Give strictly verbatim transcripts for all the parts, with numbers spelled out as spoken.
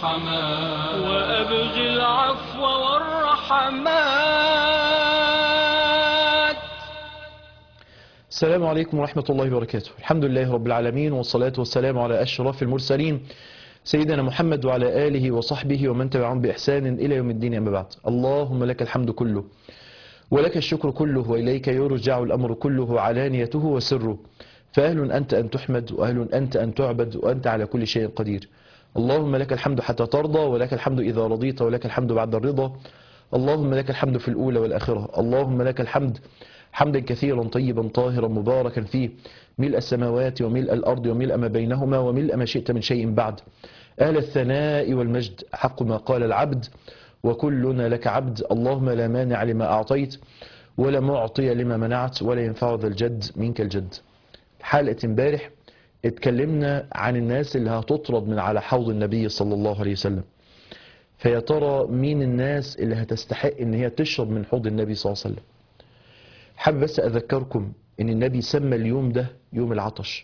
والرحمات وأبغي العفو والرحمات. السلام عليكم ورحمة الله وبركاته. الحمد لله رب العالمين، والصلاة والسلام على أشرف المرسلين سيدنا محمد وعلى آله وصحبه ومن تبعهم بإحسان إلى يوم الدين، أما بعد. اللهم لك الحمد كله ولك الشكر كله وإليك يرجع الأمر كله علانيته وسره، فأهل أنت أن تحمد وأهل أنت أن تعبد وأنت على كل شيء قدير. اللهم لك الحمد حتى ترضى، ولك الحمد إذا رضيت، ولك الحمد بعد الرضا. اللهم لك الحمد في الأولى والآخرة. اللهم لك الحمد حمدا كثيرا طيبا طاهرا مباركا فيه، ملء السماوات وملء الأرض وملء ما بينهما وملء ما شئت من شيء بعد. أهل الثناء والمجد حق ما قال العبد، وكلنا لك عبد. اللهم لا مانع لما أعطيت ولا معطي لما منعت ولا ينفع ذا الجد منك الجد. حلقة امبارح اتكلمنا عن الناس اللي هتطرد من على حوض النبي صلى الله عليه وسلم. فيا ترى مين الناس اللي هتستحق ان هي تشرب من حوض النبي صلى الله عليه وسلم؟ حابب بس اذكركم ان النبي سمى اليوم ده يوم العطش،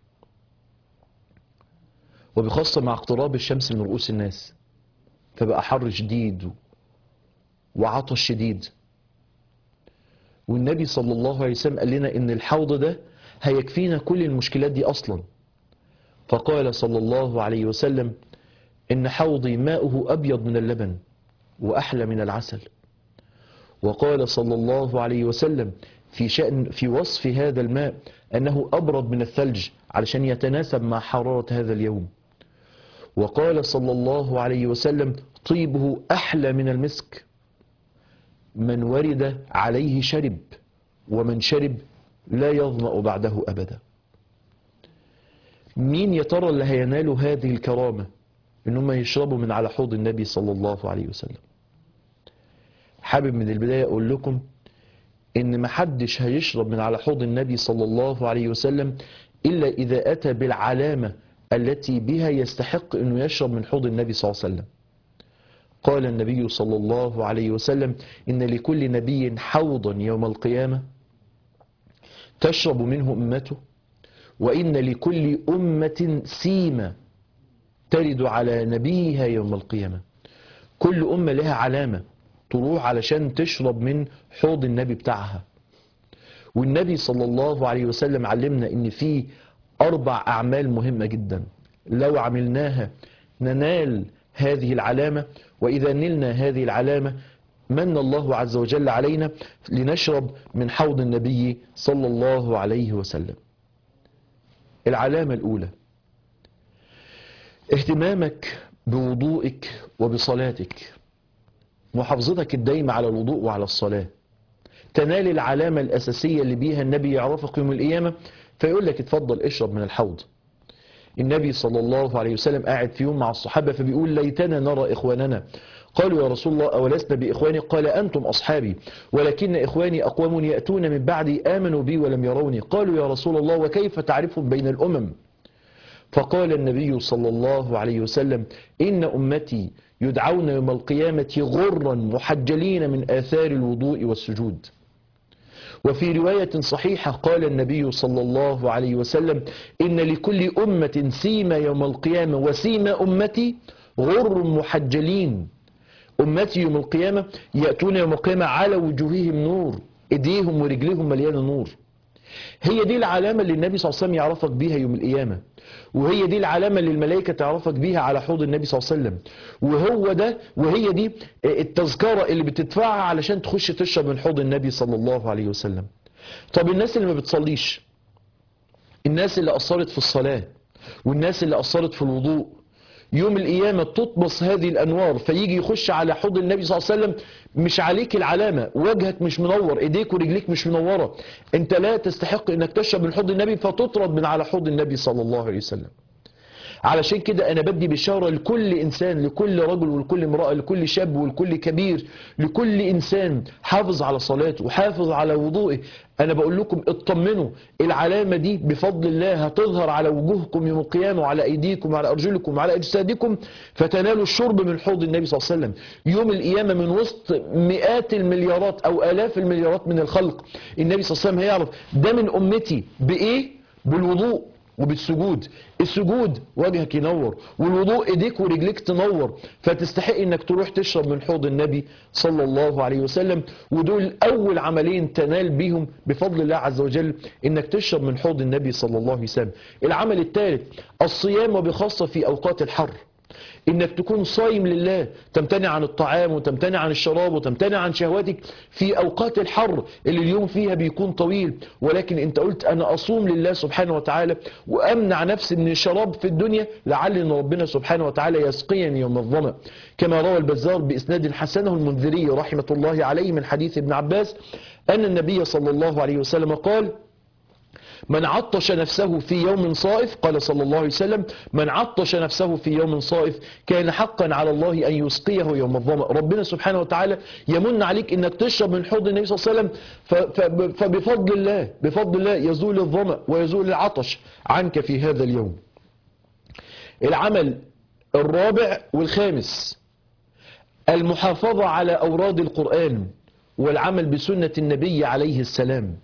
وبخاصة مع اقتراب الشمس من رؤوس الناس، فبقى حر شديد وعطش شديد. والنبي صلى الله عليه وسلم قال لنا ان الحوض ده هيكفينا كل المشكلات دي اصلا. فقال صلى الله عليه وسلم ان حوضي ماؤه ابيض من اللبن واحلى من العسل. وقال صلى الله عليه وسلم في شأن في وصف هذا الماء انه ابرد من الثلج علشان يتناسب مع حرارة هذا اليوم. وقال صلى الله عليه وسلم طيبه احلى من المسك، من ورد عليه شرب، ومن شرب لا يظمأ بعده أبدا. مين يا ترى اللي هينالوا هذه الكرامة إنهم يشربوا من على حوض النبي صلى الله عليه وسلم؟ حابب من البداية أقول لكم إن محدش هيشرب من على حوض النبي صلى الله عليه وسلم إلا إذا أتى بالعلامة التي بها يستحق إنه يشرب من حوض النبي صلى الله عليه وسلم. قال النبي صلى الله عليه وسلم إن لكل نبي حوضا يوم القيامة تشرب منه أمته، وإن لكل أمة سيمة ترد على نبيها يوم القيامة. كل أمة لها علامة تروح علشان تشرب من حوض النبي بتاعها. والنبي صلى الله عليه وسلم علمنا إن في أربع أعمال مهمة جدا لو عملناها ننال هذه العلامة، وإذا نلنا هذه العلامة من الله عز وجل علينا لنشرب من حوض النبي صلى الله عليه وسلم. العلامة الأولى اهتمامك بوضوئك وبصلاتك، محافظتك الدايمة على الوضوء وعلى الصلاة. تنال العلامة الأساسية اللي بيها النبي يعرفك يوم القيامة، فيقول لك اتفضل اشرب من الحوض. النبي صلى الله عليه وسلم قاعد في يوم مع الصحابة فبيقول ليتنا نرى إخواننا. قالوا يا رسول الله أولسنا بإخواني؟ قال أنتم أصحابي، ولكن إخواني أقوام يأتون من بعدي آمنوا بي ولم يروني. قالوا يا رسول الله وكيف تعرفهم بين الأمم؟ فقال النبي صلى الله عليه وسلم إن أمتي يدعون يوم القيامة غرا محجلين من آثار الوضوء والسجود. وفي رواية صحيحة قال النبي صلى الله عليه وسلم إن لكل أمة سيمة يوم القيامة، وسيمة أمتي غر محجلين. أمتي يوم القيامة يأتون يوم القيامة على وجوههم نور، إيديهم ورجليهم مليانة نور. هي دي العلامة اللي النبي صلى الله عليه وسلم يعرفك بيها يوم القيامة، وهي دي العلامة اللي الملائكة تعرفك بيها على حوض النبي صلى الله عليه وسلم. وهو ده وهي دي التذكرة اللي بتدفعها علشان تخش تشرب من حوض النبي صلى الله عليه وسلم. طب الناس اللي ما بتصليش، الناس اللي قصرت في الصلاة، والناس اللي قصرت في الوضوء، يوم القيامة تطمس هذه الأنوار فيجي يخش على حوض النبي صلى الله عليه وسلم مش عليك العلامة، وجهك مش منور، ايديك ورجليك مش منورة، انت لا تستحق انك تشرب من حوض النبي، فتطرد من على حوض النبي صلى الله عليه وسلم. علشان كده انا بدي بشارة لكل انسان، لكل رجل ولكل امرأة، لكل شاب ولكل كبير، لكل انسان حافظ على صلاته وحافظ على وضوئه. انا بقول لكم اطمنوا، العلامة دي بفضل الله هتظهر على وجوهكم يوم القيامة، وعلى ايديكم وعلى ارجلكم وعلى اجسادكم، فتنالوا الشرب من حوض النبي صلى الله عليه وسلم يوم القيامة. من وسط مئات المليارات او الاف المليارات من الخلق، النبي صلى الله عليه وسلم هيعرف ده من امتي بايه؟ بالوضوء. وبالسجود. السجود وجهك ينور، والوضوء ايديك ورجليك تنور، فتستحق انك تروح تشرب من حوض النبي صلى الله عليه وسلم. ودول اول عملين تنال بيهم بفضل الله عز وجل انك تشرب من حوض النبي صلى الله عليه وسلم. العمل الثالث الصيام، وبخاصة في اوقات الحر، انك تكون صايم لله، تمتنع عن الطعام وتمتنع عن الشراب وتمتنع عن شهواتك في اوقات الحر اللي اليوم فيها بيكون طويل، ولكن انت قلت انا اصوم لله سبحانه وتعالى وامنع نفسي من الشراب في الدنيا لعل ان ربنا سبحانه وتعالى يسقيني يوم الظمأ. كما روى البزار باسناد حسنه المنذري رحمة الله عليه من حديث ابن عباس ان النبي صلى الله عليه وسلم قال: من عطش نفسه في يوم صائف، قال صلى الله عليه وسلم: من عطش نفسه في يوم صائف كان حقا على الله أن يسقيه يوم الظمأ. ربنا سبحانه وتعالى يمن عليك انك تشرب من حوض النبي صلى الله عليه وسلم، فبفضل الله بفضل الله يزول الظمأ ويزول العطش عنك في هذا اليوم. العمل الرابع والخامس المحافظة على أوراد القرآن والعمل بسنة النبي عليه السلام.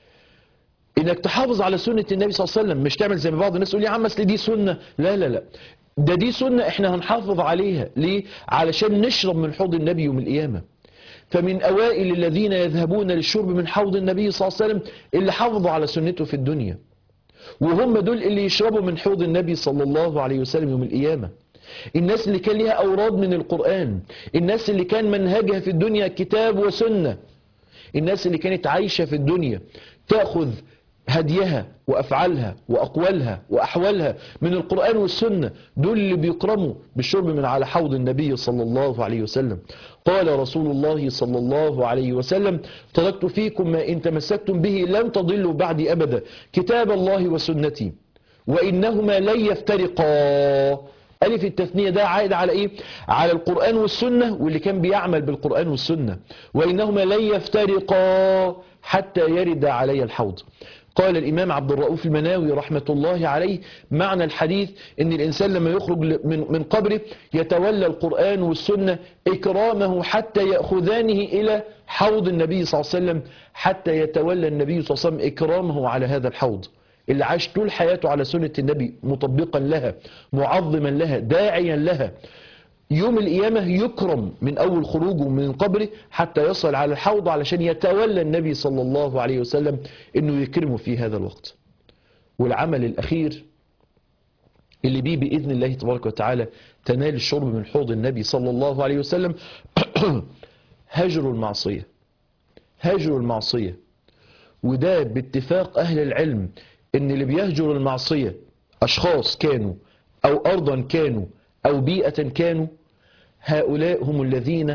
انك تحافظ على سنة النبي صلى الله عليه وسلم، مش تعمل زي ما بعض الناس يقول يا عم اصل دي سنة. لا لا لا، ده دي سنة احنا هنحافظ عليها. ليه؟ علشان نشرب من حوض النبي يوم القيامة. فمن اوائل الذين يذهبون للشرب من حوض النبي صلى الله عليه وسلم اللي حافظوا على سنته في الدنيا، وهم دول اللي يشربوا من حوض النبي صلى الله عليه وسلم يوم القيامة. الناس اللي كان لها اوراد من القرآن، الناس اللي كان منهجها في الدنيا كتاب وسنة، الناس اللي كانت عايشة في الدنيا تأخذ هديها وأفعالها وأقوالها وأحوالها من القرآن والسنة، دول اللي بيكرموا بالشرب من على حوض النبي صلى الله عليه وسلم. قال رسول الله صلى الله عليه وسلم: تركت فيكم ما إن تمسكتم به لن تضلوا بعدي أبدا، كتاب الله وسنتي وإنهما لن يفترقا. ألف التثنية ده عائد على إيه؟ على القرآن والسنة واللي كان بيعمل بالقرآن والسنة. وإنهما لن يفترقا حتى يرد علي الحوض. قال الإمام عبد الرؤوف المناوي رحمة الله عليه معنى الحديث إن الإنسان لما يخرج من من قبره يتولى القرآن والسنة إكرامه حتى يأخذانه إلى حوض النبي صلى الله عليه وسلم، حتى يتولى النبي صلى الله عليه وسلم إكرامه على هذا الحوض. اللي عاش طول حياته على سنة النبي مطبقا لها معظما لها داعيا لها، يوم القيامة يكرم من أول خروجه من قبره حتى يصل على الحوض علشان يتولى النبي صلى الله عليه وسلم أنه يكرمه في هذا الوقت. والعمل الأخير اللي بيه بإذن الله تبارك وتعالى تنال الشرب من حوض النبي صلى الله عليه وسلم هجر المعصية. هجر المعصية، وده باتفاق أهل العلم ان اللي بيهجر المعصية اشخاص كانوا او ارضا كانوا او بيئة كانوا، هؤلاء هم الذين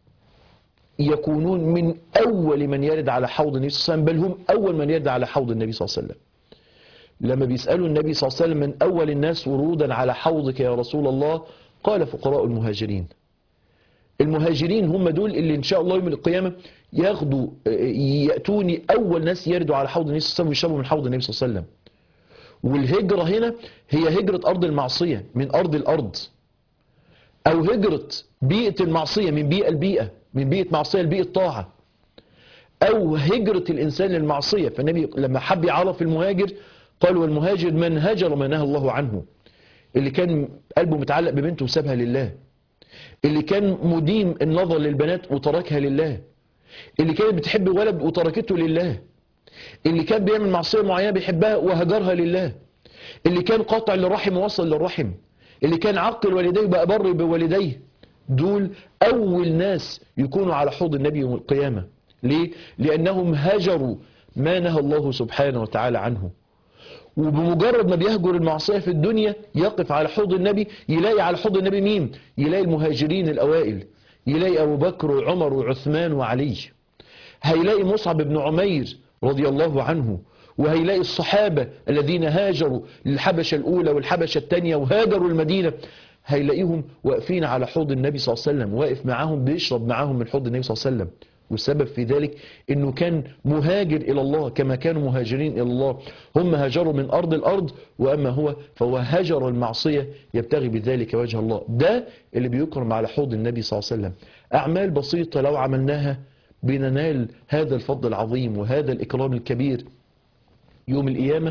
يكونون من اول من يرد على حوض النبي صلى الله عليه وسلم، بل هم اول من يرد على حوض النبي صلى الله عليه وسلم. لما بيسألوا النبي صلى الله عليه وسلم من اول الناس ورودا على حوضك يا رسول الله، قال فقراء المهاجرين. المهاجرين هم دول اللي ان شاء الله يوم القيامة ياخدوا يأتوني أول ناس يردوا على حوض النبي صلى الله عليه وسلم ويشربوا من حوض النبي صلى الله عليه وسلم. والهجرة هنا هي هجرة أرض المعصية من أرض الأرض، أو هجرة بيئة المعصية من بيئة البيئة، من بيئة معصية لبيئة طاعة، أو هجرة الإنسان للمعصية. فالنبي لما حب يعرف المهاجر قال والمهاجر من هجر ما نهى الله عنه، اللي كان قلبه متعلق ببنته وسابها لله، اللي كان مديم النظر للبنات وتركها لله، اللي كانت بتحب ولد وتركته لله، اللي كان بيعمل معصية معينة بيحبها وهجرها لله، اللي كان قاطع للرحم ووصل للرحم، اللي كان عاقل والديه بقى بر بوالديه. دول أول ناس يكونوا على حوض النبي يوم القيامة. ليه؟ لأنهم هجروا ما نهى الله سبحانه وتعالى عنه. وبمجرد ما بيهجر المعصية في الدنيا يقف على حوض النبي، يلاقي على حوض النبي مين؟ يلاقي المهاجرين الأوائل، يلاقي أبو بكر وعمر وعثمان وعلي، هيلاقي مصعب بن عمير رضي الله عنه، وهيلاقي الصحابة الذين هاجروا للحبشة الأولى والحبشة الثانية وهاجروا المدينة، هيلاقيهم واقفين على حوض النبي صلى الله عليه وسلم، واقف معاهم بيشرب معاهم من حوض النبي صلى الله عليه وسلم. والسبب في ذلك انه كان مهاجر الى الله كما كانوا مهاجرين الى الله. هم هاجروا من ارض الارض، واما هو فهو هجر المعصية يبتغي بذلك وجه الله. ده اللي بيكرم على حوض النبي صلى الله عليه وسلم. اعمال بسيطة لو عملناها بننال هذا الفضل العظيم وهذا الاكرام الكبير يوم القيامة.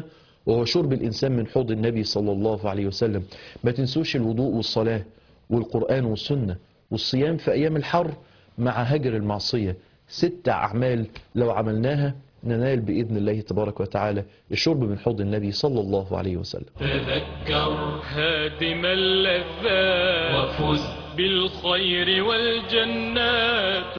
وهو شرب الإنسان من حوض النبي صلى الله عليه وسلم. ما تنسوش الوضوء والصلاة والقرآن والسنة والصيام في أيام الحر مع هجر المعصية. ست أعمال لو عملناها ننال بإذن الله تبارك وتعالى الشرب من حوض النبي صلى الله عليه وسلم. تذكر هادم اللذات وفز بالخير والجنات.